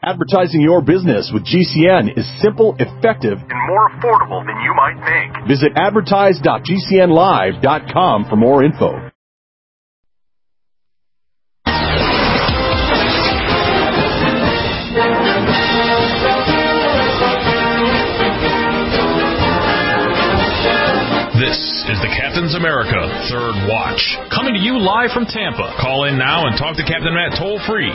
Advertising your business with GCN is simple, effective, and more affordable than you might think. Visit advertise.gcnlive.com for more info. This is the Captain's America Third Watch, coming to you live from Tampa. Call in now and talk to Captain Matt toll-free,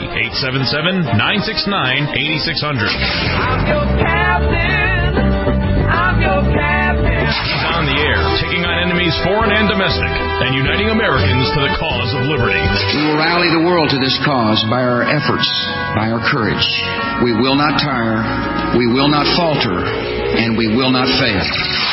877-969-8600. I'm your captain. I'm your captain. He's on the air, taking on enemies foreign and domestic, and uniting Americans to the cause of liberty. We will rally the world to this cause by our efforts, by our courage. We will not tire, we will not falter, and we will not fail.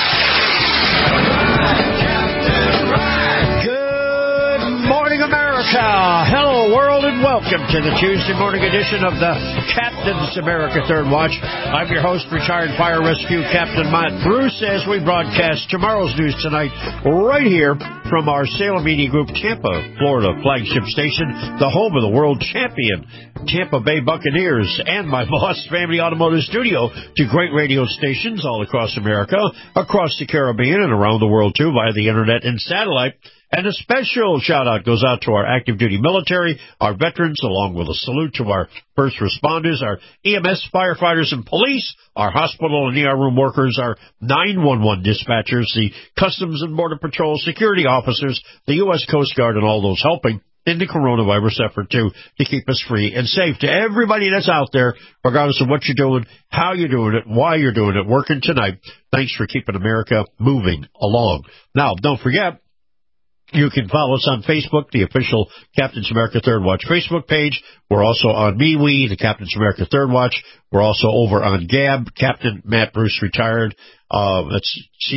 Good morning, America. Hello, world, and welcome to the Tuesday morning edition of the Captain's America Third Watch. I'm your host, retired fire rescue Captain Matt Bruce, as we broadcast tomorrow's news tonight right here from our Salem Media Group Tampa, Florida flagship station, the home of the world champion Tampa Bay Buccaneers, and my Boss Family Automotive Studio, to great radio stations all across America, across the Caribbean, and around the world, too, via the Internet and satellite. And a special shout-out goes out to our active-duty military, our veterans, along with a salute to our first responders, our EMS, firefighters, and police, our hospital and ER room workers, our 911 dispatchers, the Customs and Border Patrol security officers, the U.S. Coast Guard, and all those helping in the coronavirus effort, to keep us free and safe. To everybody that's out there, regardless of what you're doing, how you're doing it, why you're doing it, working tonight, thanks for keeping America moving along. Now, don't forget, you can follow us on Facebook, the official Captain's America Third Watch Facebook page. We're also on MeWe, the Captain's America Third Watch. We're also over on Gab, Captain Matt Bruce Retired. That's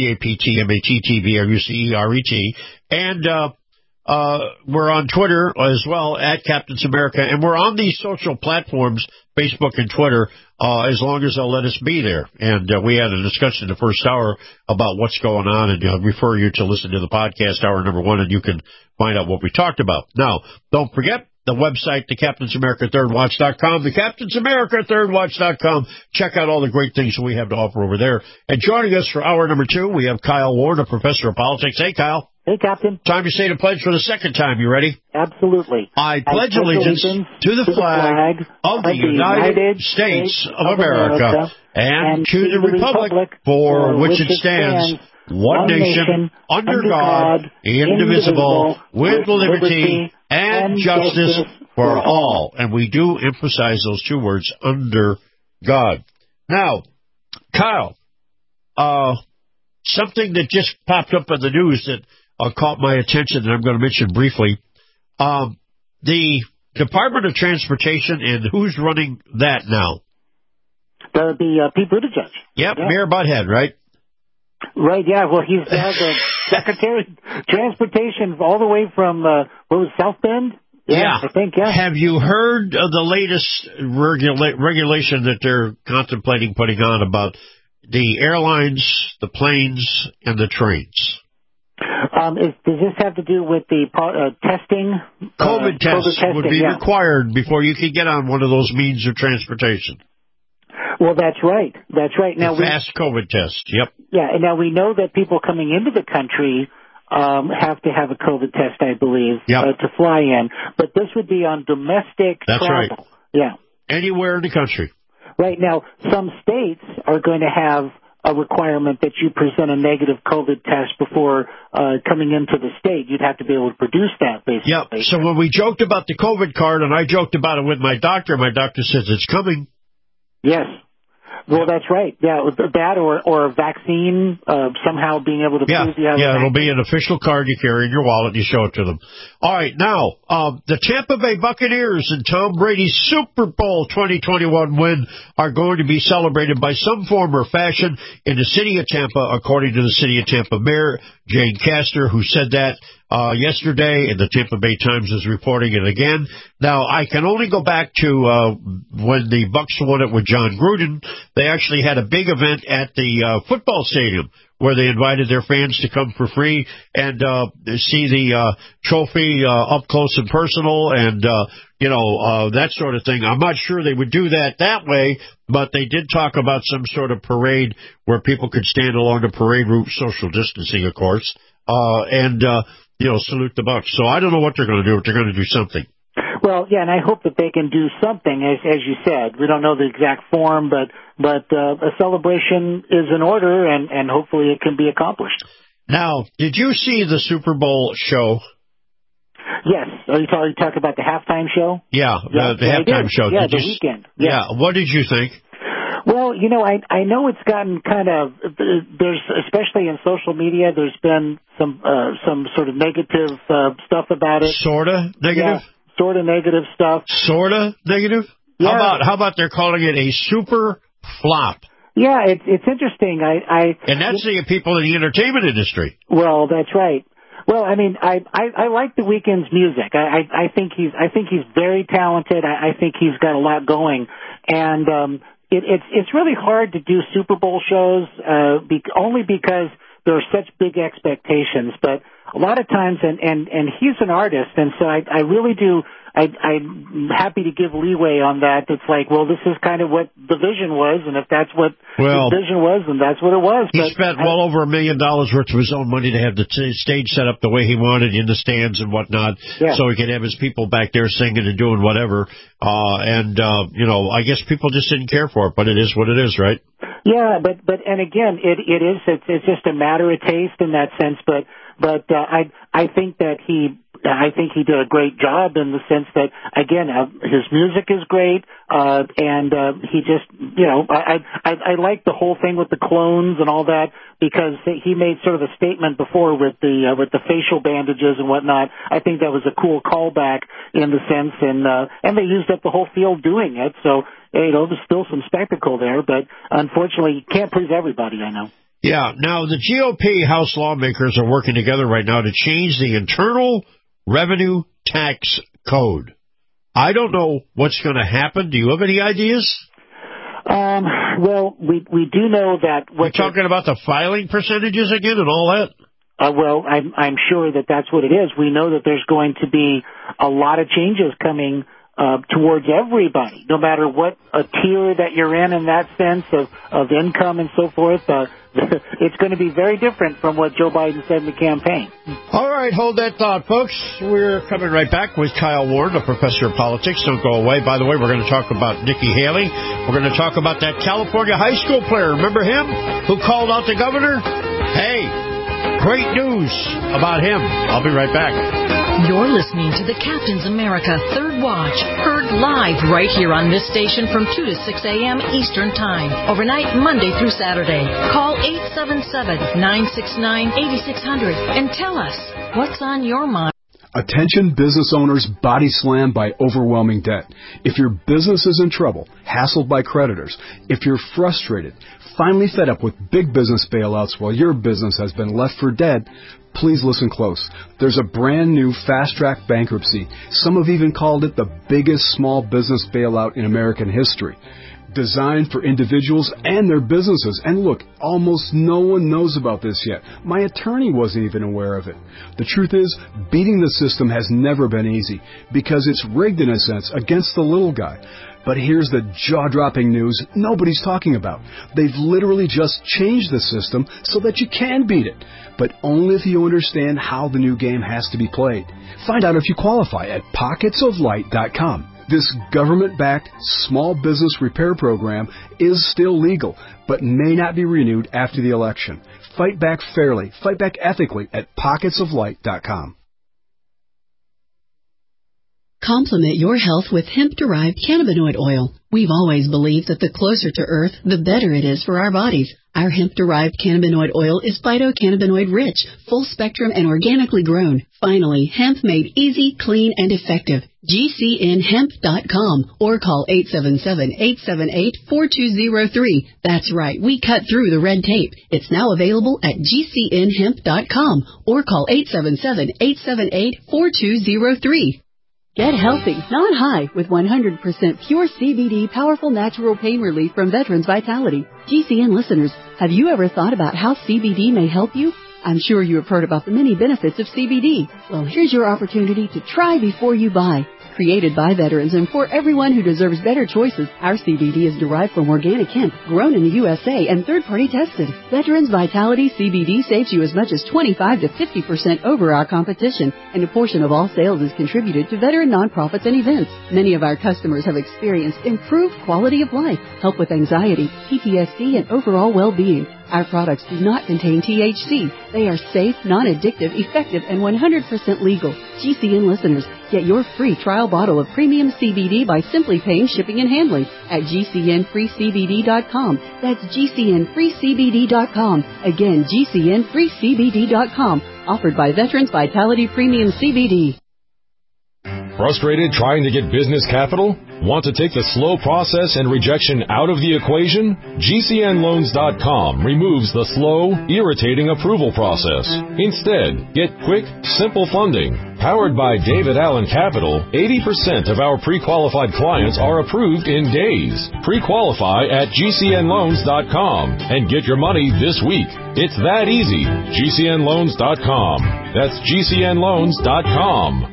CAPTMATTBRUCERET. And we're on Twitter as well, at Captain's America. And we're on these social platforms, Facebook and Twitter, as long as they'll let us be there. And we had a discussion the first hour about what's going on, and refer you to listen to the podcast, hour number 1, and you can find out what we talked about. Now, don't forget the website, the CaptainsAmericaThirdWatch.com, the CaptainsAmericaThirdWatch.com. Check out all the great things we have to offer over there. And joining us for hour number 2, we have Kyle Ward, a professor of politics. Hey, Kyle. Hey, Captain. Time to say the pledge for the second time. You ready? Absolutely. I pledge allegiance to the flag of the United States of America and to the republic for which it stands, one nation, under God, indivisible, with liberty and justice for all. And we do emphasize those two words, under God. Now, Kyle, something that just popped up in the news that caught my attention that I'm going to mention briefly. The Department of Transportation, and who's running that now? That would be Pete Buttigieg. Yep, yeah. Mayor Butthead, right? Right, yeah. Well, he's the Secretary of Transportation all the way from, what was South Bend? Yeah, I think, yeah. Have you heard of the latest regulation that they're contemplating putting on about the airlines, the planes, and the trains? Does this have to do with the testing? COVID tests would be required before you could get on one of those means of transportation. Well, that's right. That's right. Now, fast COVID test, yep. Yeah, and now we know that people coming into the country have to have a COVID test, I believe, to fly in. But this would be on domestic travel. Right. Yeah. Anywhere in the country. Right. Now, some states are going to have a requirement that you present a negative COVID test before coming into the state. You'd have to be able to produce that, basically. Yep. So when we joked about the COVID card, and I joked about it with my doctor says it's coming. Yes. Well, that's right. Yeah, that or a vaccine, somehow being able to prove you have a vaccine. It'll be an official card you carry in your wallet and you show it to them. All right, now, the Tampa Bay Buccaneers and Tom Brady's Super Bowl 2021 win are going to be celebrated by some form or fashion in the city of Tampa, according to the city of Tampa Mayor Jane Castor, who said that yesterday, and the Tampa Bay Times is reporting it again. Now, I can only go back to when the Bucs won it with John Gruden. They actually had a big event at the football stadium where they invited their fans to come for free and see the trophy up close and personal, and that sort of thing. I'm not sure they would do that way, but they did talk about some sort of parade where people could stand along the parade route, social distancing, of course, and salute the Bucs. So I don't know what they're going to do, but they're going to do something. Well, yeah, and I hope that they can do something, as you said. We don't know the exact form, but a celebration is in order, and hopefully it can be accomplished. Now, did you see the Super Bowl show? Yes. Are you talking about the halftime show? Yeah, the halftime show. Yeah, the weekend. Yeah. What did you think? Well, I know it's gotten kind of, there's, especially in social media, there's been some sort of negative stuff about it. Sorta negative? Yeah, sorta negative stuff. Sorta negative? Yeah. How about they're calling it a super flop? Yeah, it's interesting. And that's the people in the entertainment industry. Well, that's right. Well, I mean, I like The Weeknd's music. I think he's very talented. I think he's got a lot going, and it's really hard to do Super Bowl shows only because there are such big expectations. But a lot of times, and he's an artist, and so I really do. I'm happy to give leeway on that. It's like, well, this is kind of what the vision was, and if that's what the vision was, then that's what it was. He spent well over $1 million worth of his own money to have the stage set up the way he wanted in the stands and whatnot, so he could have his people back there singing and doing whatever. I guess people just didn't care for it, but it is what it is, right? Yeah, but again, it's just a matter of taste in that sense. But I think that he did a great job in the sense that, again, his music is great, and he just, I like the whole thing with the clones and all that, because he made sort of a statement before with the facial bandages and whatnot. I think that was a cool callback in the sense, and they used up the whole field doing it, so, there's still some spectacle there, but unfortunately, you can't please everybody, I know. Yeah. Now, the GOP House lawmakers are working together right now to change the Internal Revenue Tax Code. I don't know what's going to happen. Do you have any ideas? Well, we do know that... You're talking about the filing percentages again and all that? Well, I'm sure that that's what it is. We know that there's going to be a lot of changes coming towards everybody, no matter what a tier that you're in that sense of income and so forth. It's going to be very different from what Joe Biden said in the campaign. All right, hold that thought, folks. We're coming right back with Kyle Warren, a professor of politics. Don't go away. By the way, we're going to talk about Nikki Haley. We're going to talk about that California high school player. Remember him who called out the governor? Hey, great news about him. I'll be right back. You're listening to the Captain's America Third Watch, heard live right here on this station from 2 to 6 a.m. Eastern Time, overnight Monday through Saturday. Call 877-969-8600 and tell us what's on your mind. Attention business owners body slammed by overwhelming debt. If your business is in trouble, hassled by creditors, if you're frustrated, finally fed up with big business bailouts while your business has been left for dead, please listen close. There's a brand new fast-track bankruptcy. Some have even called it the biggest small business bailout in American history. Designed for individuals and their businesses. And look, almost no one knows about this yet. My attorney wasn't even aware of it. The truth is, beating the system has never been easy because it's rigged in a sense against the little guy. But here's the jaw-dropping news nobody's talking about. They've literally just changed the system so that you can beat it, but only if you understand how the new game has to be played. Find out if you qualify at pocketsoflight.com. This government-backed small business repair program is still legal, but may not be renewed after the election. Fight back fairly, fight back ethically at pocketsoflight.com. Complement your health with hemp-derived cannabinoid oil. We've always believed that the closer to Earth, the better it is for our bodies. Our hemp-derived cannabinoid oil is phytocannabinoid rich, full-spectrum, and organically grown. Finally, hemp made easy, clean, and effective. GCNhemp.com or call 877-878-4203. That's right, we cut through the red tape. It's now available at GCNhemp.com or call 877-878-4203. Get healthy, not high, with 100% pure CBD powerful natural pain relief from Veterans Vitality. GCN listeners, have you ever thought about how CBD may help you? I'm sure you have heard about the many benefits of CBD. Well, here's your opportunity to try before you buy. Created by veterans and for everyone who deserves better choices, our CBD is derived from organic hemp, grown in the USA and third-party tested. Veterans Vitality CBD saves you as much as 25 to 50% over our competition, and a portion of all sales is contributed to veteran nonprofits and events. Many of our customers have experienced improved quality of life, help with anxiety, PTSD, and overall well-being. Our products do not contain THC. They are safe, non-addictive, effective, and 100% legal. GCN listeners, get your free trial bottle of premium CBD by simply paying shipping and handling at GCNFreeCBD.com. That's GCNFreeCBD.com. Again, GCNFreeCBD.com. Offered by Veterans Vitality Premium CBD. Frustrated trying to get business capital? Want to take the slow process and rejection out of the equation? GCNLoans.com removes the slow, irritating approval process. Instead, get quick, simple funding. Powered by David Allen Capital, 80% of our pre-qualified clients are approved in days. Pre-qualify at GCNLoans.com and get your money this week. It's that easy. GCNLoans.com. That's GCNLoans.com.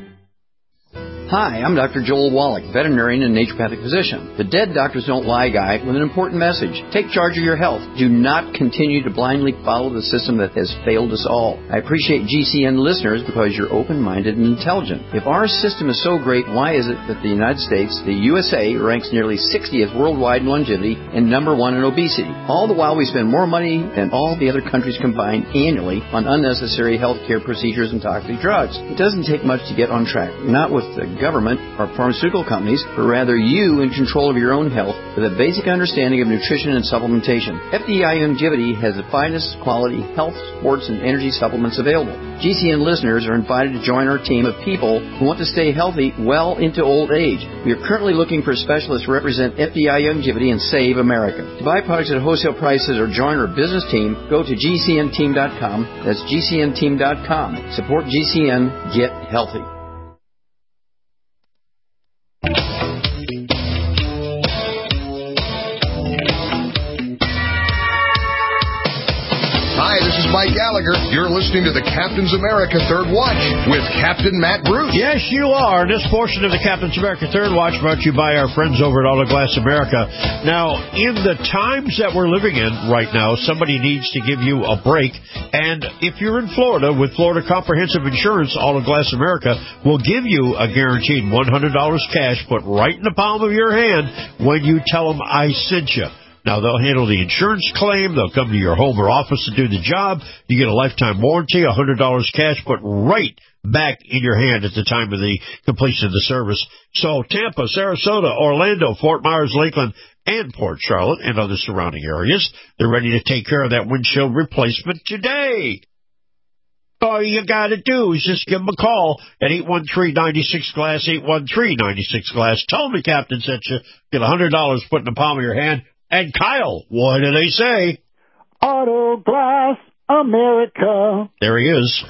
Hi, I'm Dr. Joel Wallach, veterinarian and naturopathic physician. The Dead Doctors Don't Lie guy with an important message. Take charge of your health. Do not continue to blindly follow the system that has failed us all. I appreciate GCN listeners because you're open-minded and intelligent. If our system is so great, why is it that the United States, the USA, ranks nearly 60th worldwide in longevity and number 1 in obesity? All the while we spend more money than all the other countries combined annually on unnecessary healthcare procedures and toxic drugs. It doesn't take much to get on track. Not with the government or pharmaceutical companies, but rather you in control of your own health with a basic understanding of nutrition and supplementation. FDI Longevity has the finest quality health, sports, and energy supplements available. GCN listeners are invited to join our team of people who want to stay healthy well into old age. We are currently looking for specialists to represent FDI Longevity and Save America. To buy products at wholesale prices or join our business team, go to GCNteam.com. That's GCNteam.com. Support GCN. Get healthy. Hi, this is Mike Gallagher. You're listening to the Captain's America Third Watch with Captain Matt Bruce. Yes, you are. This portion of the Captain's America Third Watch brought to you by our friends over at Auto Glass America. Now, in the times that we're living in right now, somebody needs to give you a break. And if you're in Florida with Florida Comprehensive Insurance, Auto Glass America will give you a guaranteed $100 cash put right in the palm of your hand when you tell them I sent you. Now, they'll handle the insurance claim. They'll come to your home or office to do the job. You get a lifetime warranty, $100 cash put right back in your hand at the time of the completion of the service. So Tampa, Sarasota, Orlando, Fort Myers, Lakeland, and Port Charlotte and other surrounding areas, they're ready to take care of that windshield replacement today. All you got to do is just give them a call at 813-96-GLASS, 813-96-GLASS. Tell them the Captain sent you. Get $100 put in the palm of your hand. And Kyle, what do they say? Auto Glass America. There he is.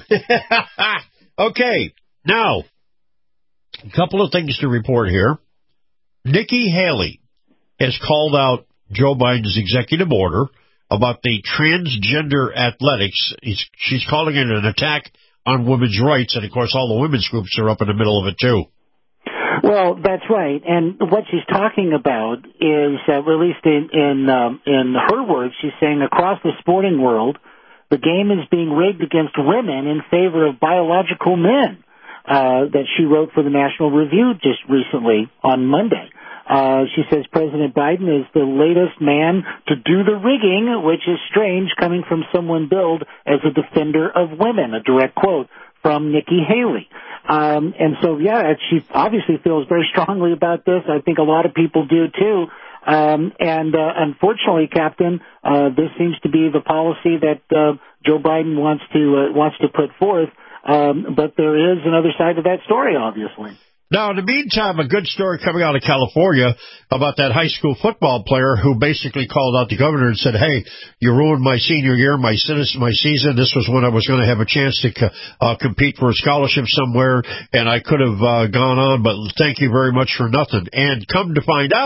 Okay, now, a couple of things to report here. Nikki Haley has called out Joe Biden's executive order about the transgender athletics. She's calling it an attack on women's rights, and, of course, all the women's groups are up in the middle of it, too. Well, that's right. And what she's talking about is, at least in her words, she's saying across the sporting world, the game is being rigged against women in favor of biological men, that she wrote for the National Review just recently on Monday. She says President Biden is the latest man to do the rigging, which is strange coming from someone billed as a defender of women, a direct quote from Nikki Haley. And so, yeah, she obviously feels very strongly about this. I think a lot of people do, too. Unfortunately, Captain, this seems to be the policy that Joe Biden wants to put forth. But there is another side to that story, obviously. Now, in the meantime, a good story coming out of California about that high school football player who basically called out the governor and said, hey, you ruined my senior year, my season. This was when I was going to have a chance to compete for a scholarship somewhere, and I could have gone on, but thank you very much for nothing. And come to find out,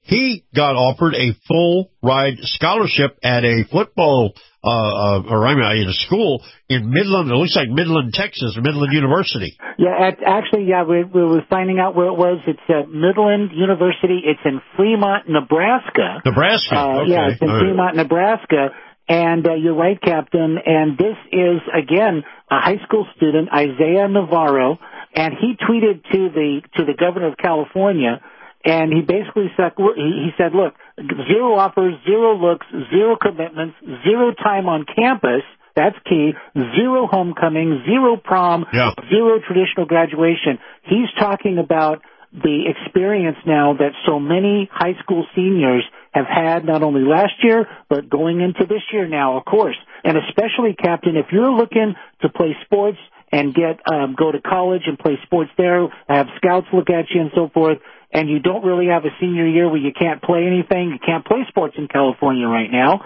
he got offered a full ride scholarship at a football, in a school in Midland. It looks like Midland, Texas, Midland University. Yeah, we were finding out where it was. It's at Midland University. It's in Fremont, Nebraska. Okay. Yeah, it's in Fremont, Nebraska. And you're right, Captain. And this is, again, a high school student, Isaiah Navarro, and he tweeted to the governor of California, and he basically said, look, 0 offers, 0 looks, 0 commitments, 0 time on campus. That's key. 0 homecoming, 0 prom, 0 traditional graduation. He's talking about the experience now that so many high school seniors have had, not only last year, but going into this year now, of course. And especially, Captain, if you're looking to play sports and go to college and play sports there, have scouts look at you and so forth, and you don't really have a senior year where you can't play anything, you can't play sports in California right now,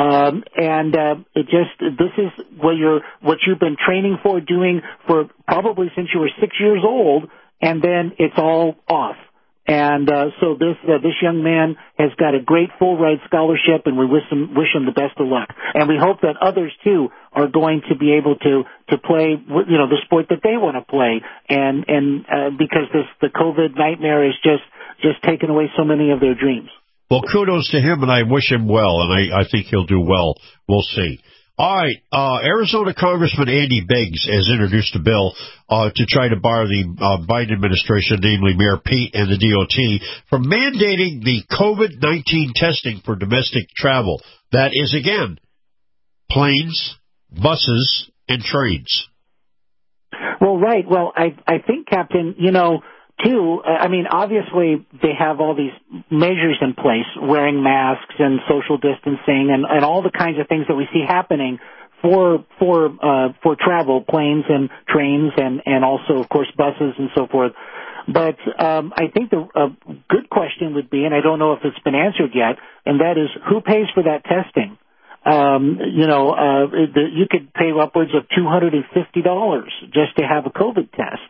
this is what you've been training for, doing for probably since you were 6 years old, and then it's all off. And so this young man has got a great full ride scholarship, and we wish him the best of luck. And we hope that others too are going to be able to play, the sport that they want to play. And because the COVID nightmare is just taken away so many of their dreams. Well, kudos to him, and I wish him well, and I think he'll do well. We'll see. All right, Arizona Congressman Andy Biggs has introduced a bill to try to bar the Biden administration, namely Mayor Pete and the DOT, from mandating the COVID-19 testing for domestic travel. That is, again, planes, buses, and trains. Well, right. Well, I think, Captain, too, obviously they have all these measures in place, wearing masks and social distancing and all the kinds of things that we see happening for travel, planes and trains and also, of course, buses and so forth. But I think the good question would be, and I don't know if it's been answered yet, and that is who pays for that testing? You could pay upwards of $250 just to have a COVID test.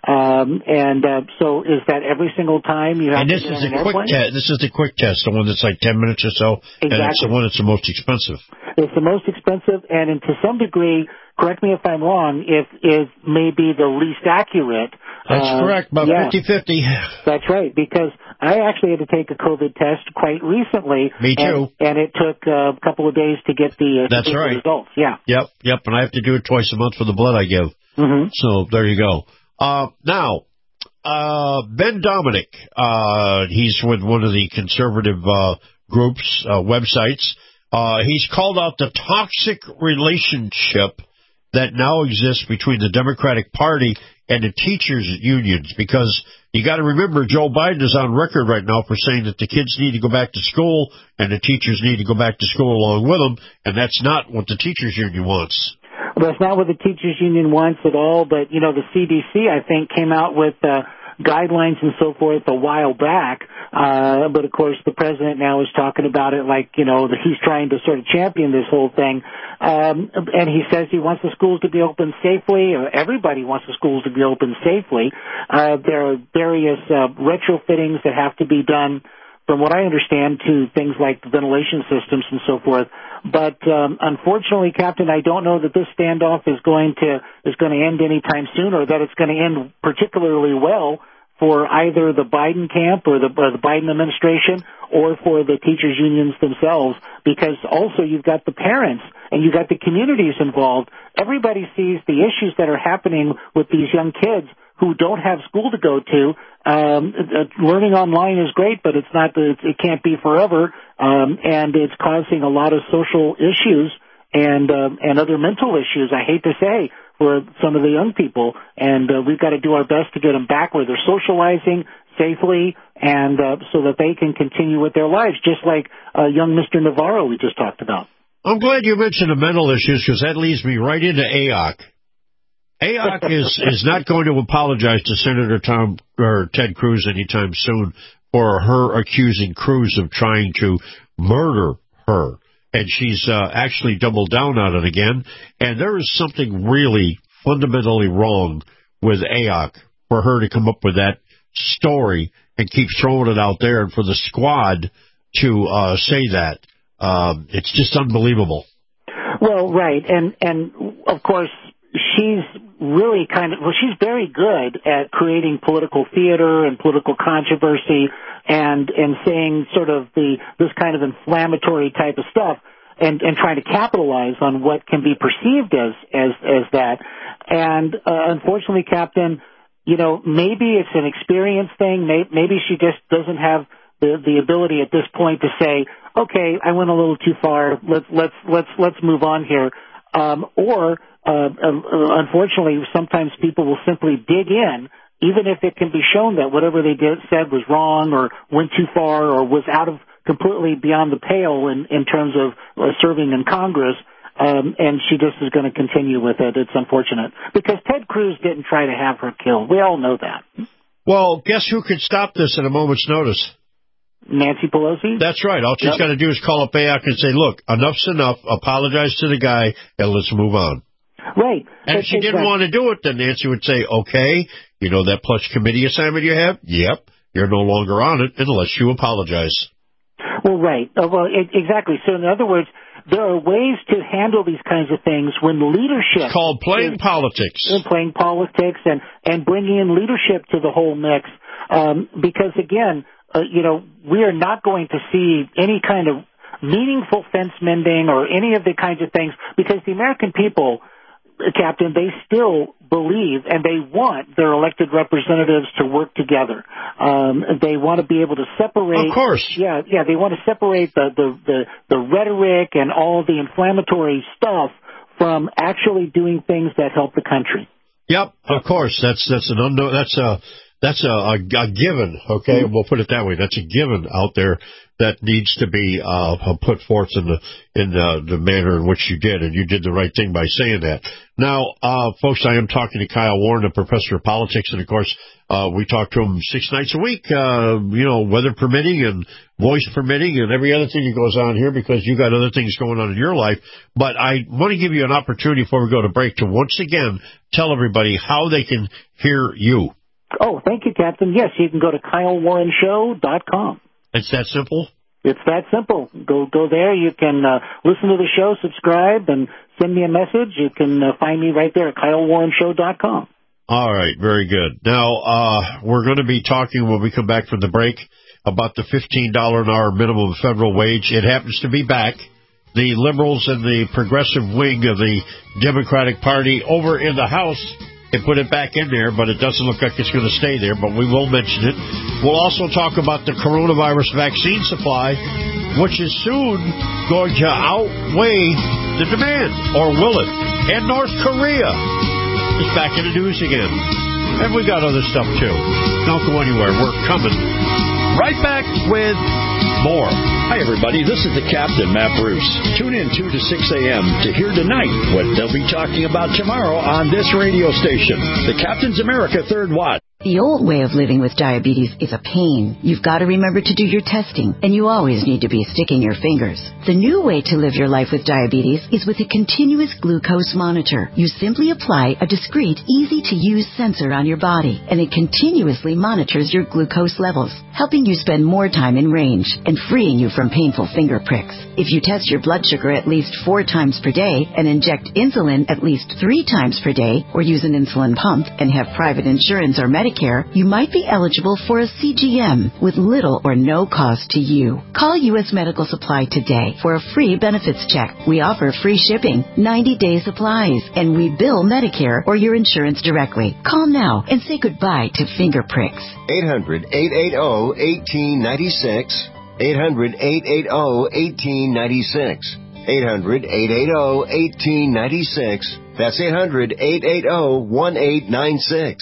So is that every single time you have to get on an airplane? This is the quick test, the one that's like 10 minutes or so, exactly. And it's the one that's the most expensive. It's the most expensive, and to some degree, correct me if I'm wrong, it may be the least accurate. That's correct, about 50-50. That's right, because I actually had to take a COVID test quite recently. Me too. And it took a couple of days to get the results. Yeah. Yep, and I have to do it twice a month for the blood I give. Mm-hmm. So there you go. Now, Ben Dominic, he's with one of the conservative groups, websites. He's called out the toxic relationship that now exists between the Democratic Party and the teachers' unions, because you got to remember Joe Biden is on record right now for saying that the kids need to go back to school and the teachers need to go back to school along with them, and that's not what the teachers' union wants. Well, that's not what the teachers union wants at all, but, the CDC, I think, came out with guidelines and so forth a while back, but of course the president now is talking about it like, he's trying to sort of champion this whole thing, and he says he wants the schools to be open safely, or everybody wants the schools to be open safely. There are various retrofittings that have to be done, from what I understand, to things like ventilation systems and so forth. But unfortunately, Captain, I don't know that this standoff is going to end anytime soon, or that it's going to end particularly well for either the Biden camp or the Biden administration, or for the teachers unions themselves, because also you've got the parents and you've got the communities involved. Everybody sees the issues that are happening with these young kids who don't have school to go to. Learning online is great, but it can't be forever, and it's causing a lot of social issues and other mental issues, I hate to say, for some of the young people, and we've got to do our best to get them back where they're socializing safely, and so that they can continue with their lives, just like young Mr. Navarro we just talked about. I'm glad you mentioned the mental issues, because that leads me right into AOC. AOC is not going to apologize to Senator Ted Cruz anytime soon for her accusing Cruz of trying to murder her. And she's actually doubled down on it again. And there is something really fundamentally wrong with AOC for her to come up with that story and keeps throwing it out there. And for the squad to say that, it's just unbelievable. Well, right, and of course she's really she's very good at creating political theater and political controversy and saying sort of this kind of inflammatory type of stuff and trying to capitalize on what can be perceived as that. And unfortunately, Captain, maybe it's an experience thing. Maybe she just doesn't have the ability at this point to say, okay, I went a little too far. Let's move on here. Or unfortunately, sometimes people will simply dig in, even if it can be shown that whatever they said was wrong or went too far or was completely beyond the pale in terms of serving in Congress. And she just is going to continue with it. It's unfortunate because Ted Cruz didn't try to have her killed. We all know that. Well, guess who could stop this at a moment's notice? Nancy Pelosi? That's right. All she's got to do is call up AOC and say, look, enough's enough. Apologize to the guy, and let's move on. Right. And if she didn't want to do it, then Nancy would say, okay, that plush committee assignment you have? Yep. You're no longer on it unless you apologize. Well, right. Exactly. So in other words, there are ways to handle these kinds of things when leadership... It's called playing politics. Playing politics and bringing in leadership to the whole mix. Because, again... we are not going to see any kind of meaningful fence mending or any of the kinds of things because the American people, Captain, they still believe and they want their elected representatives to work together. They want to be able to separate. Of course. Yeah. They want to separate the rhetoric and all the inflammatory stuff from actually doing things that help the country. Yep. Of course. That's a given, okay? We'll put it that way. That's a given out there that needs to be put forth in the manner in which you did, and you did the right thing by saying that. Now, folks, I am talking to Kyle Warren, a professor of politics, and of course, we talk to him 6 nights a week, weather permitting and voice permitting and every other thing that goes on here because you got other things going on in your life. But I want to give you an opportunity before we go to break to once again tell everybody how they can hear you. Oh, thank you, Captain. Yes, you can go to KyleWarrenShow.com. It's that simple? It's that simple. Go there. You can listen to the show, subscribe, and send me a message. You can find me right there at KyleWarrenShow.com. All right, very good. Now, we're going to be talking when we come back from the break about the $15 an hour minimum federal wage. It happens to be back. The liberals and the progressive wing of the Democratic Party over in the House and put it back in there, but it doesn't look like it's going to stay there, but we will mention it. We'll also talk about the coronavirus vaccine supply, which is soon going to outweigh the demand, or will it? And North Korea is back in the news again. And we got other stuff, too. Don't go anywhere. We're coming right back with more. Hi, everybody. This is the Captain, Matt Bruce. Tune in 2 to 6 a.m. to hear tonight what they'll be talking about tomorrow on this radio station, the Captain's America Third Watch. The old way of living with diabetes is a pain. You've got to remember to do your testing, and you always need to be sticking your fingers. The new way to live your life with diabetes is with a continuous glucose monitor. You simply apply a discreet, easy-to-use sensor on your body, and it continuously monitors your glucose levels, helping you spend more time in range and freeing you from painful finger pricks. If you test your blood sugar at least 4 times per day and inject insulin at least 3 times per day, or use an insulin pump and have private insurance or Medicare, you might be eligible for a CGM with little or no cost to you. Call U.S. Medical Supply today for a free benefits check. We offer free shipping, 90-day supplies, and we bill Medicare or your insurance directly. Call now and say goodbye to finger pricks. 800-880-1896. 800-880-1896. 800-880-1896. That's 800-880-1896.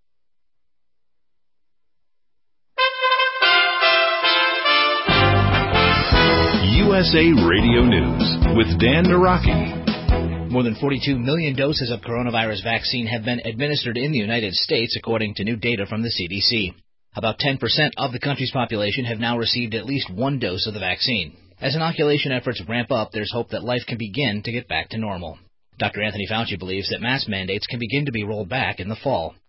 USA Radio News with Dan Naraki. More than 42 million doses of coronavirus vaccine have been administered in the United States, according to new data from the CDC. About 10% of the country's population have now received at least 1 dose of the vaccine. As inoculation efforts ramp up, there's hope that life can begin to get back to normal. Dr. Anthony Fauci believes that mask mandates can begin to be rolled back in the fall.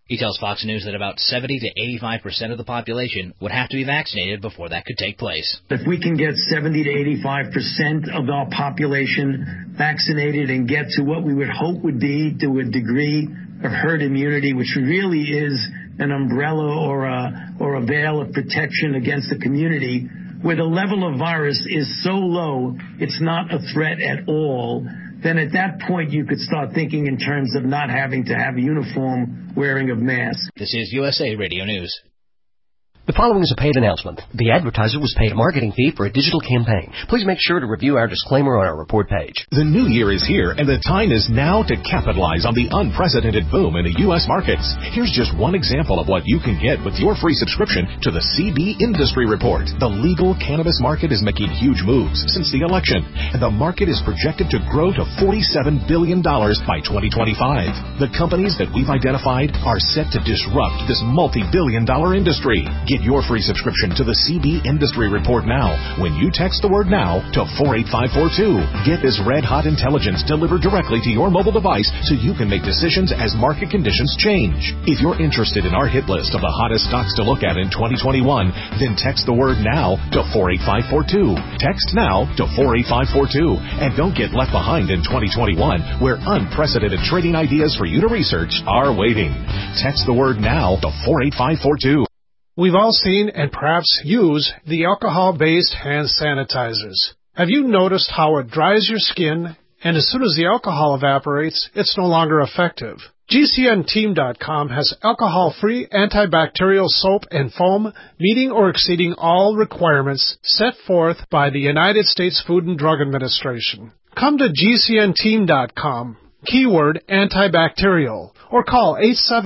He tells Fox News that about 70 to 85% of the population would have to be vaccinated before that could take place. If we can get 70 to 85% of our population vaccinated and get to what we would hope would be to a degree of herd immunity, which really is an umbrella or a veil of protection against the community, where the level of virus is so low it's not a threat at all, then at that point you could start thinking in terms of not having to have a uniform wearing of masks. This is USA Radio News. The following is a paid announcement. The advertiser was paid a marketing fee for a digital campaign. Please make sure to review our disclaimer on our report page. The new year is here, and the time is now to capitalize on the unprecedented boom in the U.S. markets. Here's just one example of what you can get with your free subscription to the CB Industry Report. The legal cannabis market is making huge moves since the election, and the market is projected to grow to $47 billion by 2025. The companies that we've identified are set to disrupt this multi-billion-dollar industry. Get your free subscription to the CB Industry Report now when you text the word NOW to 48542. Get this red-hot intelligence delivered directly to your mobile device so you can make decisions as market conditions change. If you're interested in our hit list of the hottest stocks to look at in 2021, then text the word NOW to 48542. Text NOW to 48542. And don't get left behind in 2021, where unprecedented trading ideas for you to research are waiting. Text the word NOW to 48542. We've all seen and perhaps use the alcohol-based hand sanitizers. Have you noticed how it dries your skin, and as soon as the alcohol evaporates, it's no longer effective? GCNteam.com has alcohol-free antibacterial soap and foam meeting or exceeding all requirements set forth by the United States Food and Drug Administration. Come to GCNteam.com, keyword antibacterial, or call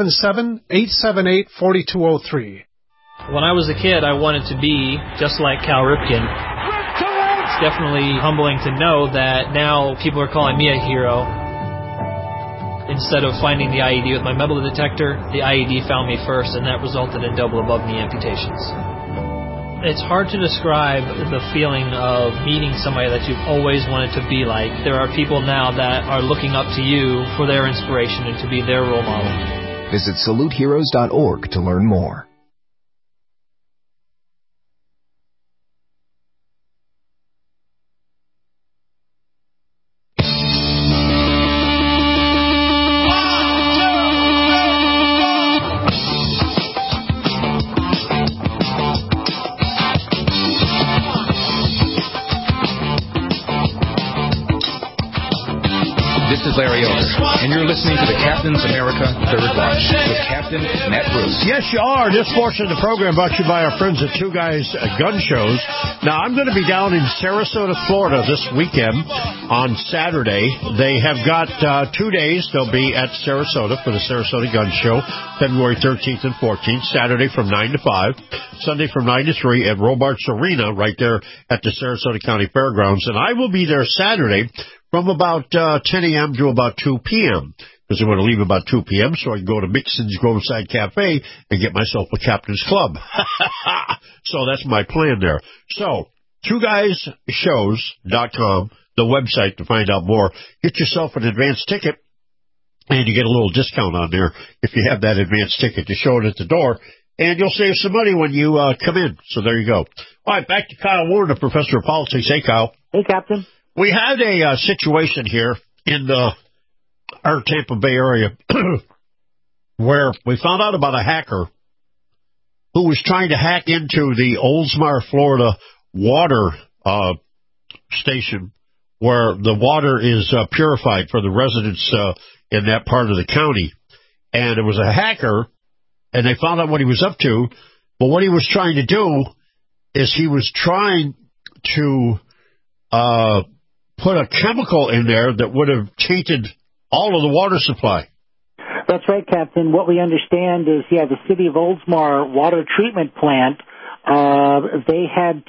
877-878-4203. When I was a kid, I wanted to be just like Cal Ripken. It's definitely humbling to know that now people are calling me a hero. Instead of finding the IED with my metal detector, the IED found me first, and that resulted in double above-knee amputations. It's hard to describe the feeling of meeting somebody that you've always wanted to be like. There are people now that are looking up to you for their inspiration and to be their role model. Visit SaluteHeroes.org to learn more. Larry Over, and you're listening to the Captain's America Third Watch with Captain Matt Bruce. Yes, you are. This portion of the program brought to you by our friends at Two Guys Gun Shows. Now, I'm going to be down in Sarasota, Florida this weekend on Saturday. They have got 2 days. They'll be at Sarasota for the Sarasota Gun Show, February 13th and 14th, Saturday from 9 to 5, Sunday from 9 to 3 at Robarts Arena right there at the Sarasota County Fairgrounds. And I will be there Saturday from about 10 a.m. to about 2 p.m. because I'm going to leave about 2 p.m. so I can go to Mixon's Groveside Cafe and get myself a Captain's Club. So that's my plan there. So, twoguysShows.com, the website to find out more. Get yourself an advance ticket, and you get a little discount on there if you have that advance ticket. You show it at the door, and you'll save some money when you come in. So there you go. All right, back to Kyle Warner, Professor of Politics. Hey, Kyle. Hey, Captain. We had a situation here in our Tampa Bay area where we found out about a hacker who was trying to hack into the Oldsmar, Florida water station where the water is purified for the residents in that part of the county. And it was a hacker, and they found out what he was up to. But what he was trying to do is he was trying to put a chemical in there that would have tainted all of the water supply. That's right, Captain. What we understand is, the city of Oldsmar water treatment plant, they had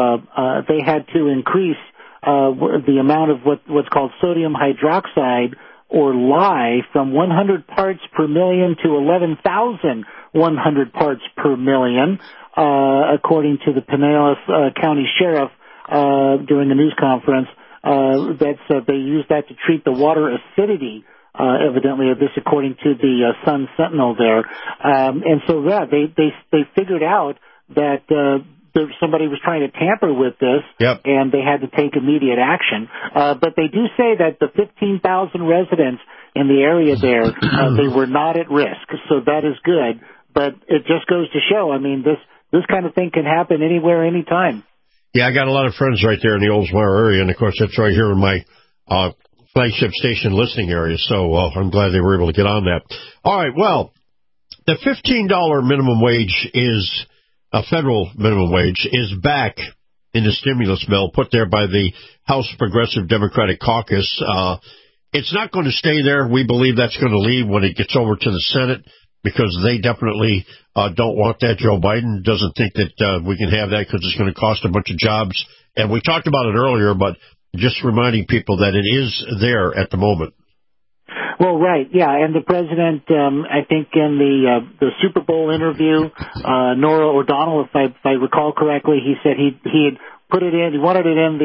to increase the amount of what's called sodium hydroxide, or lye, from 100 parts per million to 11,100 parts per million, according to the Pinellas County Sheriff during a news conference. They use that to treat the water acidity evidently, this according to the Sun Sentinel there. And so, yeah, they figured out that somebody was trying to tamper with this, and they had to take immediate action. But they do say that the 15,000 residents in the area there, they were not at risk, so that is good. But it just goes to show, I mean, this kind of thing can happen anywhere, anytime. Yeah, I got a lot of friends right there in the Oldsmar area, and, of course, that's right here in my flagship station listening area, so I'm glad they were able to get on that. All right, well, the $15 minimum wage is a federal minimum wage is back in the stimulus bill put there by the House Progressive Democratic Caucus. It's not going to stay there. We believe that's going to leave when it gets over to the Senate because they definitely don't want that. Joe Biden doesn't think that we can have that because it's going to cost a bunch of jobs. And we talked about it earlier, but just reminding people that it is there at the moment. Well, right, yeah, and the president, I think in the Super Bowl interview, Nora O'Donnell, if I recall correctly, he said he had put it in, he wanted it in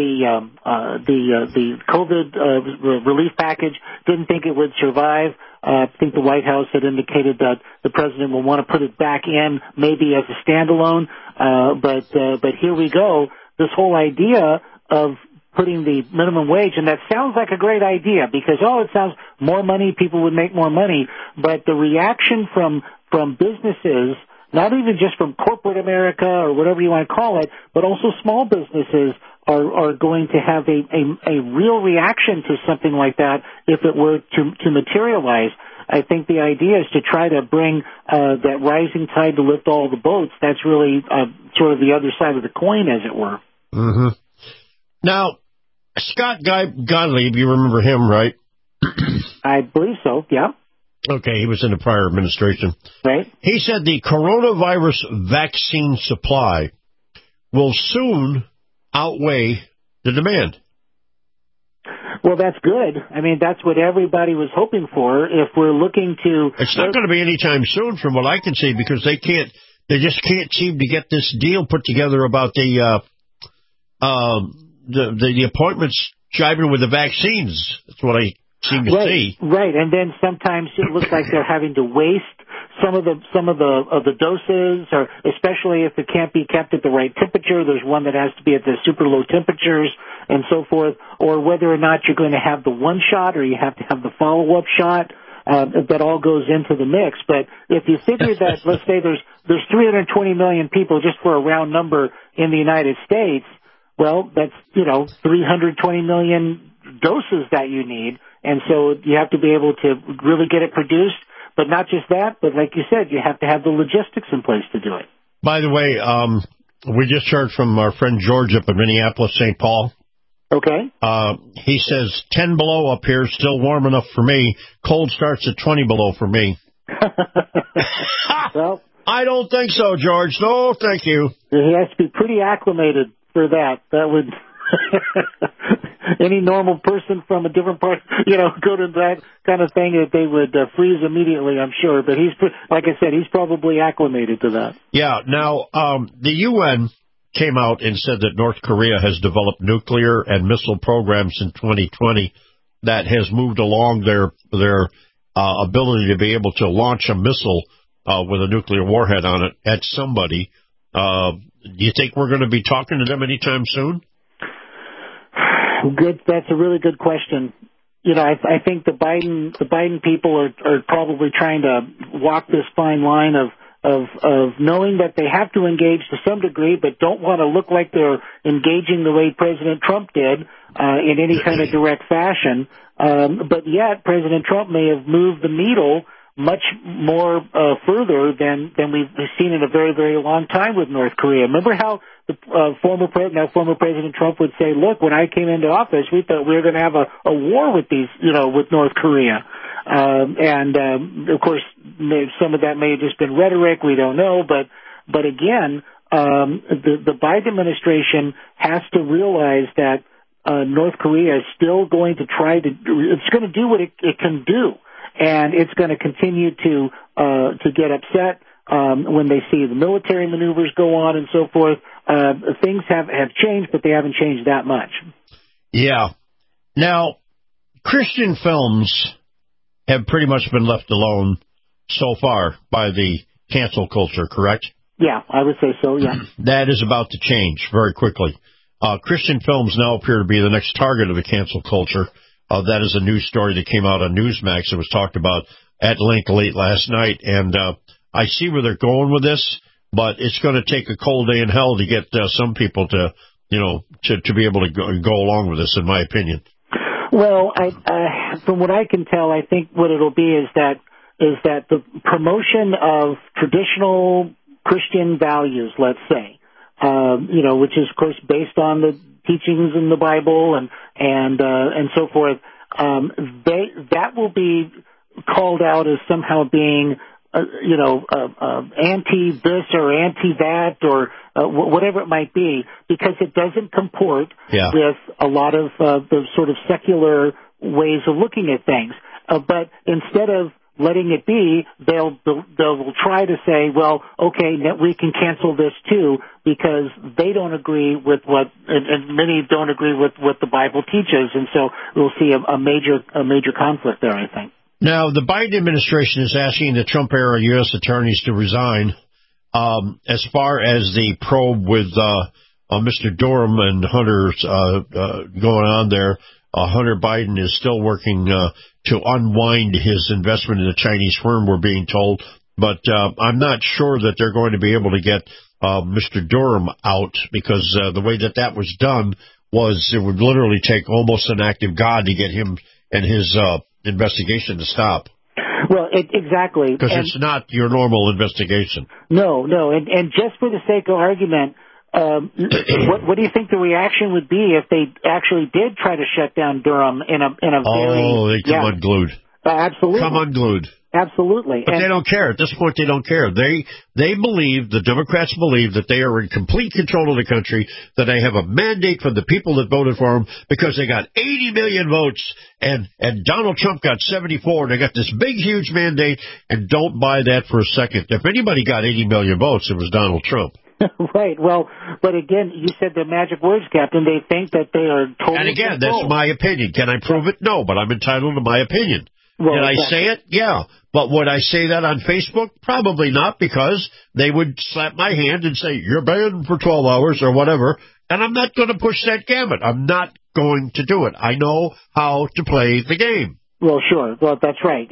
the COVID relief package, didn't think it would survive. I think the White House had indicated that the president will want to put it back in, maybe as a standalone. But here we go. This whole idea of putting the minimum wage, and that sounds like a great idea because, it sounds more money, people would make more money. But the reaction from businesses, not even just from corporate America or whatever you want to call it, but also small businesses are going to have a real reaction to something like that if it were to materialize. I think the idea is to try to bring that rising tide to lift all the boats. That's really sort of the other side of the coin, as it were. Mm-hmm. Now, Scott Gottlieb, you remember him, right? I believe so, yeah. Okay, he was in the prior administration. Right. He said the coronavirus vaccine supply will soon outweigh the demand. Well, that's good. I mean, that's what everybody was hoping for. If we're looking to... It's not going to be anytime soon from what I can see because they just can't seem to get this deal put together about the appointments jiving with the vaccines. That's what I seem to see. Right, and then sometimes it looks like they're having to waste some of the doses, or especially if it can't be kept at the right temperature. There's one that has to be at the super low temperatures and so forth, or whether or not you're going to have the one shot or you have to have the follow-up shot. That all goes into the mix. But if you figure that, let's say there's 320 million people, just for a round number, in the United States, well, that's, 320 million doses that you need. And so you have to be able to really get it produced. But not just that, but like you said, you have to have the logistics in place to do it. By the way, we just heard from our friend George up in Minneapolis, St. Paul. Okay. He says 10 below up here, still warm enough for me. Cold starts at 20 below for me. Well, I don't think so, George. No, thank you. He has to be pretty acclimated for that. That would... Any normal person from a different part, go to that kind of thing, that they would freeze immediately, I'm sure. But like I said, he's probably acclimated to that. Yeah. Now, the UN came out and said that North Korea has developed nuclear and missile programs in 2020 that has moved along their ability to be able to launch a missile with a nuclear warhead on it at somebody. Do you think we're going to be talking to them anytime soon? Good. That's a really good question. I think the Biden people are probably trying to walk this fine line of knowing that they have to engage to some degree, but don't want to look like they're engaging the way President Trump did in any kind of direct fashion. But yet, President Trump may have moved the needle much more further than we've seen in a very, very long time with North Korea. Remember how the former President Trump would say, "Look, when I came into office, we thought we were going to have a war with with North Korea." Of course, some of that may have just been rhetoric. We don't know, but again, the Biden administration has to realize that North Korea is still going to it's going to do what it can do. And it's going to continue to get upset when they see the military maneuvers go on and so forth. Things have changed, but they haven't changed that much. Yeah. Now, Christian Films have pretty much been left alone so far by the cancel culture, correct? Yeah, I would say so, yeah. That is about to change very quickly. Christian films now appear to be the next target of the cancel culture. That is a news story that came out on Newsmax. It was talked about at length late last night, and I see where they're going with this, but it's going to take a cold day in hell to get some people to be able to go along with this, in my opinion. Well, from what I can tell, I think what it'll be is that the promotion of traditional Christian values, let's say, which is of course based on the teachings in the Bible and so forth, that will be called out as somehow being anti this or anti that or whatever it might be, because it doesn't comport with a lot of the sort of secular ways of looking at things. But instead of letting it be, they'll try to say, well, okay, we can cancel this too, because they don't agree with and many don't agree with what the Bible teaches, and so we'll see a major conflict there, I think. Now, the Biden administration is asking the Trump-era U.S. attorneys to resign. As far as the probe with Mr. Durham and Hunter's going on there, Hunter Biden is still working to unwind his investment in the Chinese firm, we're being told. But I'm not sure that they're going to be able to get Mr. Durham out, because the way that was done was it would literally take almost an act of God to get him and his investigation to stop. Well, exactly. Because it's not your normal investigation. No. And just for the sake of argument, what do you think the reaction would be if they actually did try to shut down Durham in a very... they come unglued. Absolutely. Come unglued. Absolutely. But they don't care. At this point, they don't care. They believe, the Democrats believe, that they are in complete control of the country, that they have a mandate from the people that voted for them, because they got 80 million votes, and Donald Trump got 74, and they got this big, huge mandate, and don't buy that for a second. If anybody got 80 million votes, it was Donald Trump. Right. Well, but again, you said the magic words, Captain. They think that they are totally And again, controlled. That's my opinion. Can I prove it? No, but I'm entitled to my opinion. Well, Did I say it? Yeah. But would I say that on Facebook? Probably not, because they would slap my hand and say, you're banned for 12 hours or whatever, and I'm not going to push that gamut. I'm not going to do it. I know how to play the game. Well, sure. Well, that's right.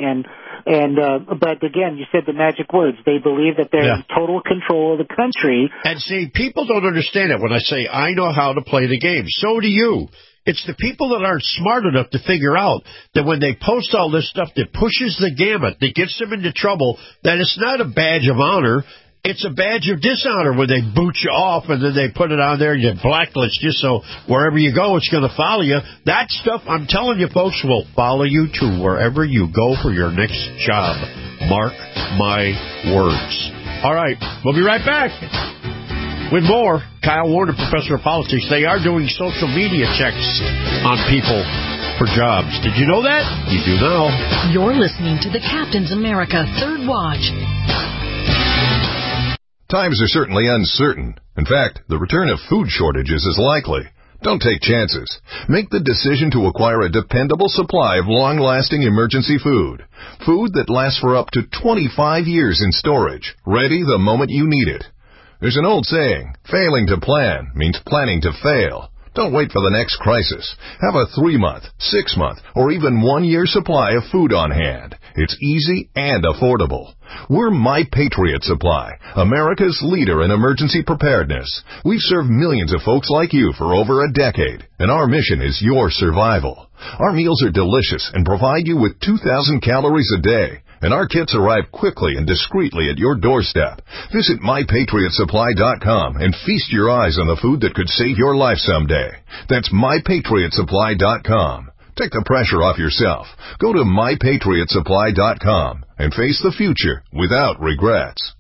But again, you said the magic words. They believe that they're in total control of the country. And see, people don't understand it when I say I know how to play the game. So do you. It's the people that aren't smart enough to figure out that when they post all this stuff that pushes the gamut, that gets them into trouble, that it's not a badge of honor. It's a badge of dishonor when they boot you off and then they put it on there and you blacklist you, so wherever you go, it's going to follow you. That stuff, I'm telling you, folks, will follow you to wherever you go for your next job. Mark my words. All right, we'll be right back with more. Kyle Warner, professor of politics. They are doing social media checks on people for jobs. Did you know that? You do now. You're listening to the Captain's America Third Watch. Times are certainly uncertain. In fact, the return of food shortages is likely. Don't take chances. Make the decision to acquire a dependable supply of long-lasting emergency food. Food that lasts for up to 25 years in storage, ready the moment you need it. There's an old saying, failing to plan means planning to fail. Don't wait for the next crisis. Have a 3-month, 6-month, or even 1-year supply of food on hand. It's easy and affordable. We're My Patriot Supply, America's leader in emergency preparedness. We've served millions of folks like you for over a decade, and our mission is your survival. Our meals are delicious and provide you with 2,000 calories a day. And our kits arrive quickly and discreetly at your doorstep. Visit MyPatriotSupply.com and feast your eyes on the food that could save your life someday. That's MyPatriotSupply.com. Take the pressure off yourself. Go to MyPatriotSupply.com and face the future without regrets.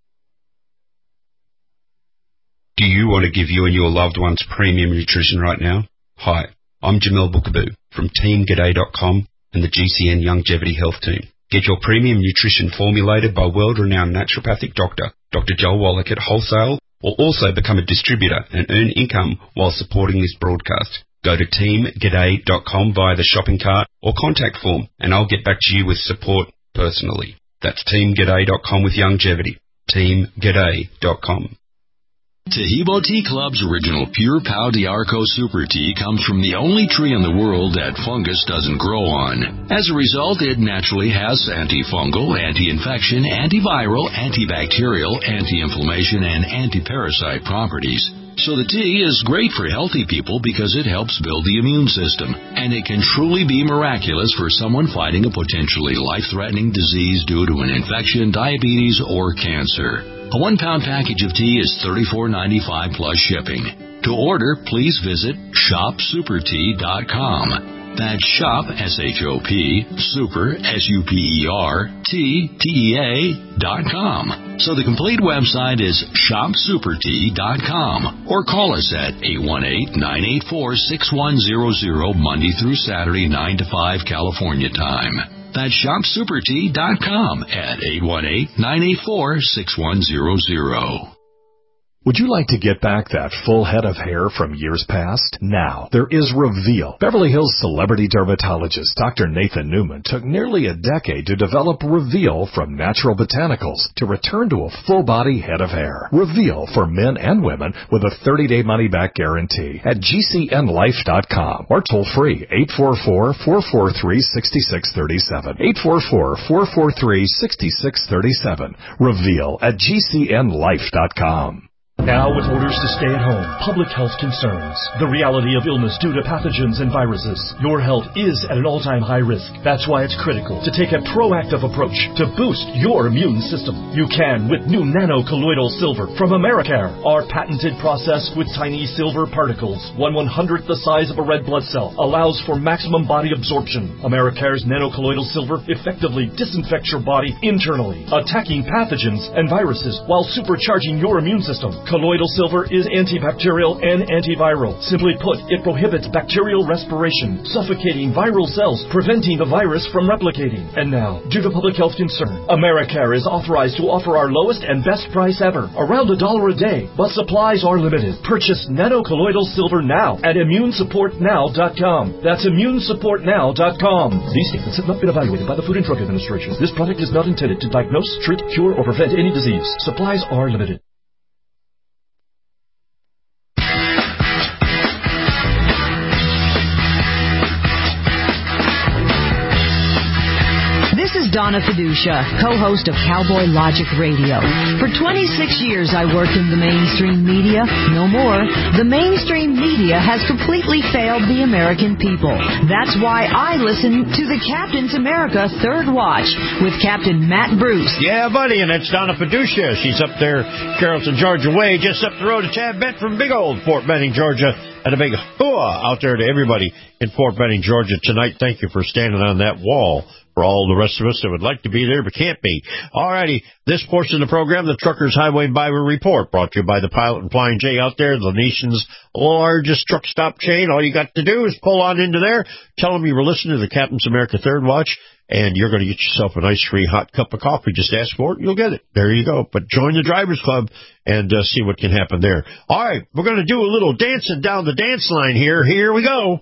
Do you want to give you and your loved ones premium nutrition right now? Hi, I'm Jamel Bookaboo from TeamGaday.com and the GCN Longevity Health Team. Get your premium nutrition formulated by world-renowned naturopathic doctor, Dr. Joel Wallach at wholesale, or also become a distributor and earn income while supporting this broadcast. Go to teamg'day.com via the shopping cart or contact form, and I'll get back to you with support personally. That's teamg'day.com with longevity. teamg'day.com. Tahibo Tea Club's original Pure Pau d'Arco Super Tea comes from the only tree in the world that fungus doesn't grow on. As a result, it naturally has antifungal, anti-infection, antiviral, antibacterial, anti-inflammation, and anti-parasite properties. So the tea is great for healthy people because it helps build the immune system, and it can truly be miraculous for someone fighting a potentially life-threatening disease due to an infection, diabetes, or cancer. A 1-pound package of tea is $34.95 plus shipping. To order, please visit shopsupertea.com. That's shop, S-H-O-P, super, S-U-P-E-R, T-E-A.com. So the complete website is shopsupertea.com, or call us at 818-984-6100 Monday through Saturday, 9 to 5 California time. That's shopsupertea.com at 818-984-6100. Would you like to get back that full head of hair from years past? Now, there is Reveal. Beverly Hills celebrity dermatologist Dr. Nathan Newman took nearly a decade to develop Reveal from natural botanicals to return to a full-body head of hair. Reveal for men and women with a 30-day money-back guarantee at GCNlife.com or toll-free 844-443-6637. 844-443-6637. Reveal at GCNlife.com. Now with orders to stay at home, public health concerns, the reality of illness due to pathogens and viruses, your health is at an all-time high risk. That's why it's critical to take a proactive approach to boost your immune system. You can with new nano-colloidal silver from Americare. Our patented process with tiny silver particles, 1/100th the size of a red blood cell, allows for maximum body absorption. Americare's nano-colloidal silver effectively disinfects your body internally, attacking pathogens and viruses while supercharging your immune system. Colloidal silver is antibacterial and antiviral. Simply put, it prohibits bacterial respiration, suffocating viral cells, preventing the virus from replicating. And now, due to public health concern, Americare is authorized to offer our lowest and best price ever, around $1 a day, but supplies are limited. Purchase nano-colloidal silver now at immunesupportnow.com. That's immunesupportnow.com. These statements have not been evaluated by the Food and Drug Administration. This product is not intended to diagnose, treat, cure, or prevent any disease. Supplies are limited. Donna Fiducia, co-host of Cowboy Logic Radio. For 26 years, I worked in the mainstream media. No more. The mainstream media has completely failed the American people. That's why I listen to the Captain's America Third Watch with Captain Matt Bruce. Yeah, buddy, and it's Donna Fiducia. She's up there, Carrollton, Georgia way, just up the road to Chad Bent from big old Fort Benning, Georgia. And a big hooah out there to everybody in Fort Benning, Georgia tonight. Thank you for standing on that wall for all the rest of us that would like to be there but can't be. All righty, this portion of the program, the Truckers Highway and Byway Report, brought to you by the Pilot and Flying J out there, the nation's largest truck stop chain. All you got to do is pull on into there, tell them you were listening to the Captain's America Third Watch, and you're going to get yourself a nice free hot cup of coffee. Just ask for it, and you'll get it. There you go. But join the Drivers Club and see what can happen there. All right, we're going to do a little dancing down the dance line here. Here we go.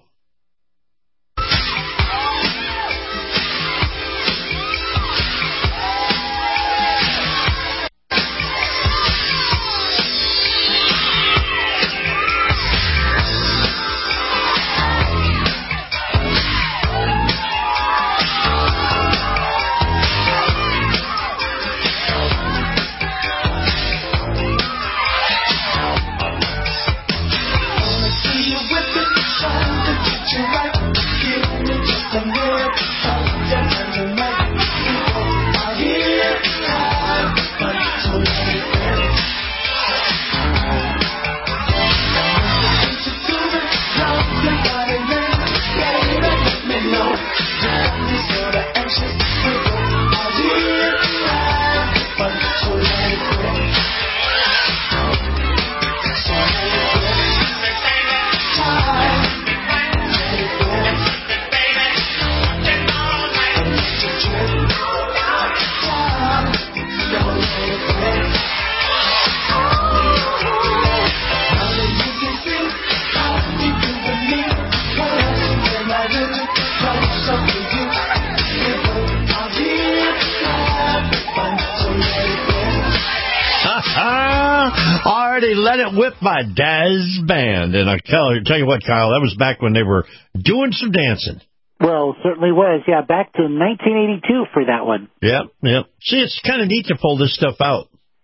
Ready, Let It Whip by Daz Band. And I tell you what, Kyle, that was back when they were doing some dancing. Well, certainly was. Yeah, back to 1982 for that one. Yep. See, it's kind of neat to pull this stuff out.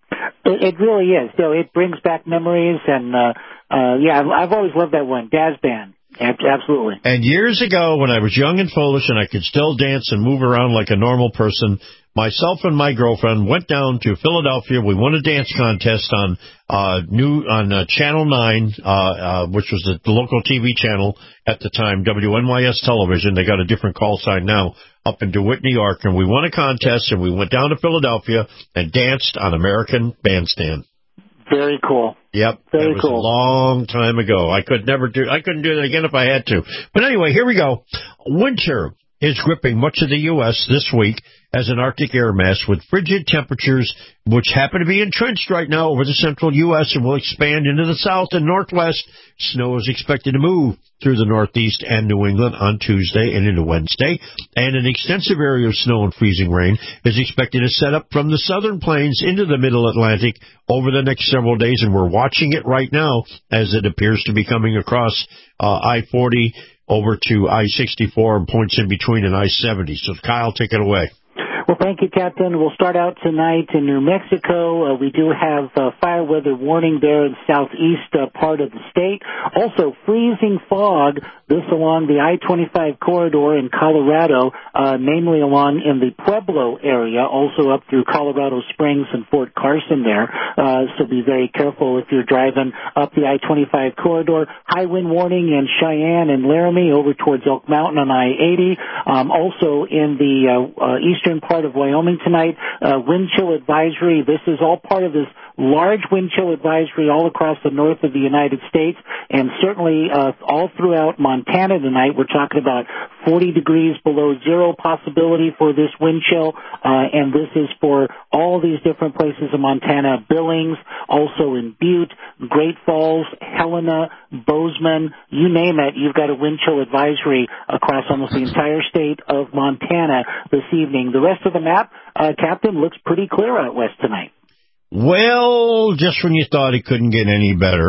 It really is. So it brings back memories, and I've always loved that one, Daz Band. Absolutely. And years ago, when I was young and foolish and I could still dance and move around like a normal person, myself and my girlfriend went down to Philadelphia. We won a dance contest on Channel 9, which was the local TV channel at the time, WNYS Television. They got a different call sign now, up in DeWitt, New York. And we won a contest, and we went down to Philadelphia and danced on American Bandstand. Very cool. Yep. Very cool. It was a long time ago. I couldn't do it again if I had to. But anyway, here we go. Winter is gripping much of the U.S. this week as an Arctic air mass with frigid temperatures, which happen to be entrenched right now over the central U.S. and will expand into the south and northwest. Snow is expected to move through the northeast and New England on Tuesday and into Wednesday, and an extensive area of snow and freezing rain is expected to set up from the southern plains into the middle Atlantic over the next several days, and we're watching it right now as it appears to be coming across I-40 over to I-64 and points in between and I-70. So, Kyle, take it away. Well, thank you, Captain. We'll start out tonight in New Mexico. We do have fire weather warning there in the southeast part of the state. Also, freezing fog, this along the I-25 corridor in Colorado, namely along in the Pueblo area, also up through Colorado Springs and Fort Carson there. So be very careful if you're driving up the I-25 corridor. High wind warning in Cheyenne and Laramie over towards Elk Mountain on I-80. Also in the eastern part of Wyoming tonight, wind chill advisory. This is all part of this large wind chill advisory all across the north of the United States, and certainly all throughout Montana tonight. We're talking about 40 degrees below zero possibility for this wind chill, and this is for all these different places in Montana. Billings, also in Butte, Great Falls, Helena, Bozeman, you name it, you've got a wind chill advisory across almost the entire state of Montana this evening. The rest of the map, Captain, looks pretty clear out west tonight. Well, just when you thought it couldn't get any better.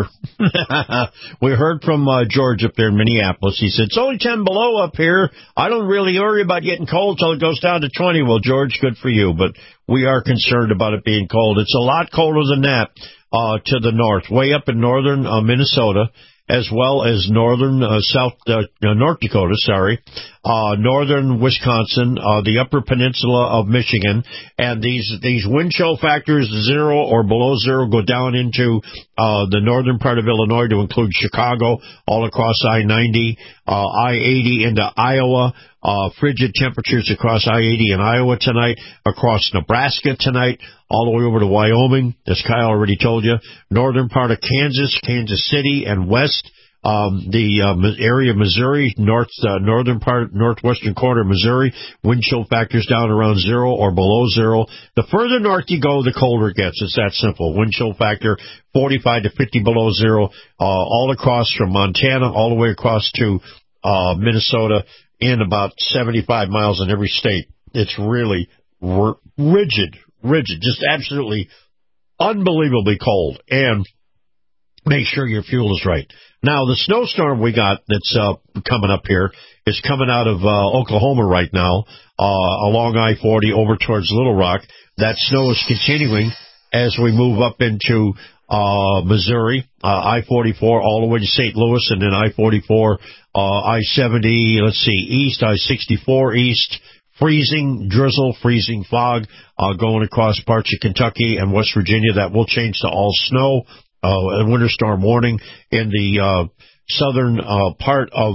We heard from George up there in Minneapolis. He said, it's only 10 below up here. I don't really worry about getting cold till it goes down to 20. Well, George, good for you, but we are concerned about it being cold. It's a lot colder than that to the north, way up in northern Minnesota, as well as northern North Dakota, northern Wisconsin, the upper peninsula of Michigan, and these wind chill factors, 0 or below 0, go down into the northern part of Illinois to include Chicago, all across I-90, I-80 into Iowa, frigid temperatures across I-80 in Iowa tonight, across Nebraska tonight, all the way over to Wyoming, as Kyle already told you, northern part of Kansas, Kansas City, and west, the area of Missouri, northwestern corner of Missouri, wind chill factors down around 0 or below 0. The further north you go, the colder it gets. It's that simple. Wind chill factor 45 to 50 below 0, all across from Montana, all the way across to Minnesota, in about 75 miles in every state. It's really rigid, just absolutely unbelievably cold. And make sure your fuel is right. Now, the snowstorm we got that's coming up here is coming out of Oklahoma right now, along I-40 over towards Little Rock. That snow is continuing as we move up into Missouri, I-44 all the way to St. Louis, and then I-44, I-70, east, I-64 east, freezing drizzle, freezing fog, going across parts of Kentucky and West Virginia. That will change to all snow. A winter storm warning in the southern part of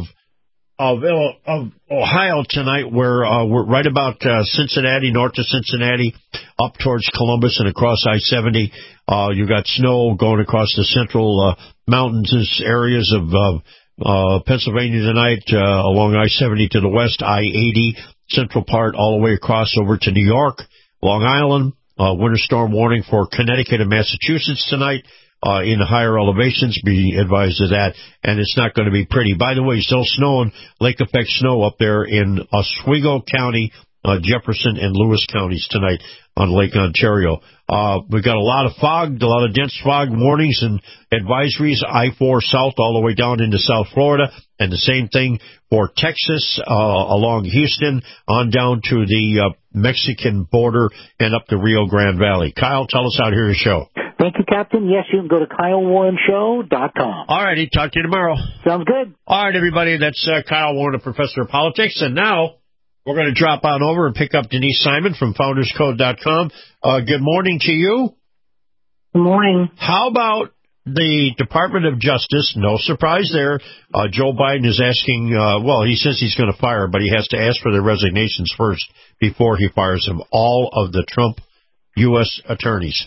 Ohio tonight, where we're right about Cincinnati, north of Cincinnati, up towards Columbus and across I-70. You've got snow going across the central mountains areas of Pennsylvania tonight, along I-70 to the west, I-80, central part all the way across over to New York, Long Island. Winter storm warning for Connecticut and Massachusetts tonight. In the higher elevations, be advised of that, and it's not going to be pretty. By the way, still snowing, lake effect snow up there in Oswego County Jefferson and Lewis counties tonight on Lake Ontario. We've got a lot of fog, a lot of dense fog warnings and advisories, I-4 south all the way down into South Florida, and the same thing for Texas, along Houston, on down to the Mexican border and up the Rio Grande Valley. Kyle, tell us how to hear your show. Thank you, Captain. Yes, you can go to KyleWarrenShow.com. All righty, talk to you tomorrow. Sounds good. All right, everybody, that's Kyle Warren, a professor of politics, and now we're going to drop on over and pick up Denise Simon from FoundersCode.com. Good morning to you. Good morning. How about the Department of Justice? No surprise there. Joe Biden is asking, he says he's going to fire, but he has to ask for their resignations first before he fires them. All of the Trump U.S. attorneys.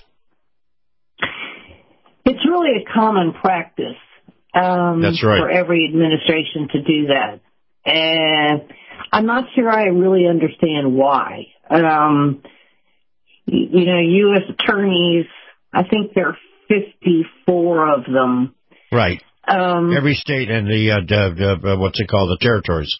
It's really a common practice That's right. for every administration to do that. And I'm not sure I really understand why. U.S. attorneys, I think there are 54 of them. Right. Every state and the, what's it called, the territories.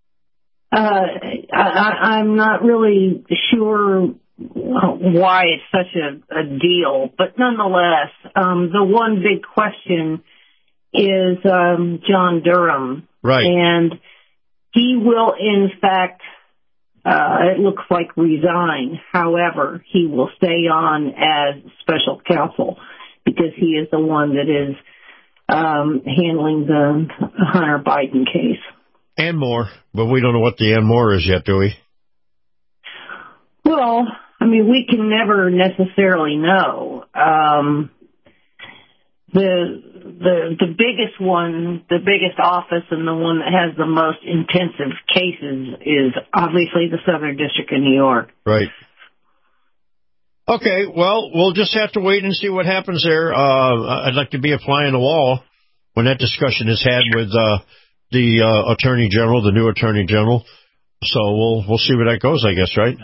I'm not really sure why it's such a deal, but nonetheless, the one big question is John Durham. Right. And he will, in fact, it looks like resign. However, he will stay on as special counsel because he is the one that is handling the Hunter Biden case. And more, but we don't know what the and more is yet, do we? Well, I mean, we can never necessarily know. The biggest one, the biggest office, and the one that has the most intensive cases is obviously the Southern District of New York. Right. Okay, well, we'll just have to wait and see what happens there. I'd like to be a fly on the wall when that discussion is had with the Attorney General, the new Attorney General. So we'll see where that goes, I guess, right?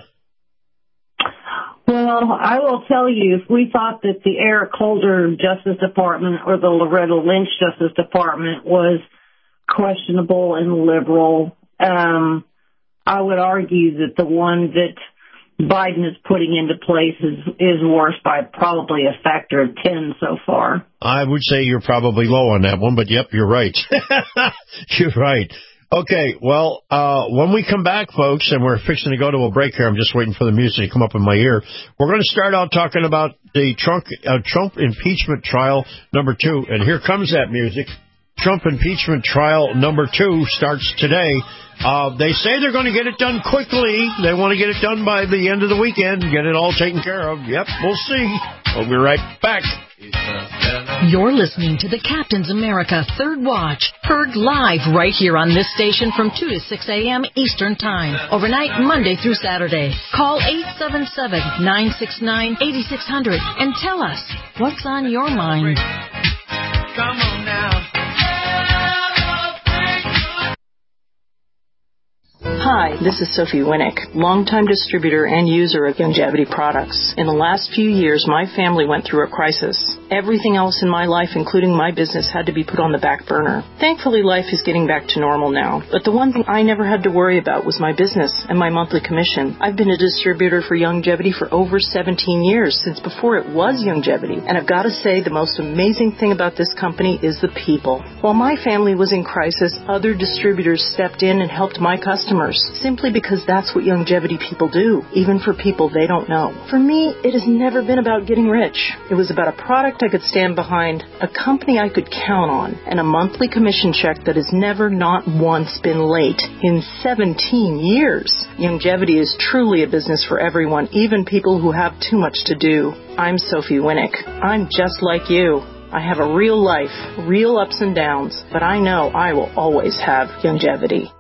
Well, I will tell you, if we thought that the Eric Holder Justice Department or the Loretta Lynch Justice Department was questionable and liberal, I would argue that the one that Biden is putting into place is worse by probably a factor of 10 so far. I would say you're probably low on that one, but yep, you're right. You're right. Okay, well, when we come back, folks, and we're fixing to go to a break here, I'm just waiting for the music to come up in my ear. We're going to start out talking about the Trump impeachment trial number 2, and here comes that music. Trump impeachment trial number 2 starts today. They say they're going to get it done quickly. They want to get it done by the end of the weekend, get it all taken care of. Yep, we'll see. We'll be right back. You're listening to the Captain's America Third Watch, heard live right here on this station from 2 to 6 a.m. Eastern Time, overnight Monday through Saturday. Call 877-969-8600 and tell us what's on your mind. Come on now. Hi, this is Sophie Winnick, longtime distributor and user of Youngevity products. In the last few years, my family went through a crisis. Everything else in my life, including my business, had to be put on the back burner. Thankfully, life is getting back to normal now. But the one thing I never had to worry about was my business and my monthly commission. I've been a distributor for Youngevity for over 17 years, since before it was Youngevity. And I've got to say, the most amazing thing about this company is the people. While my family was in crisis, other distributors stepped in and helped my customers, simply because that's what Youngevity people do, even for people they don't know. For me, it has never been about getting rich. It was about a product I could stand behind, a company I could count on, and a monthly commission check that has never not once been late in 17 years. Youngevity is truly a business for everyone, even people who have too much to do. I'm Sophie Winnick. I'm just like you. I have a real life, real ups and downs, but I know I will always have Youngevity.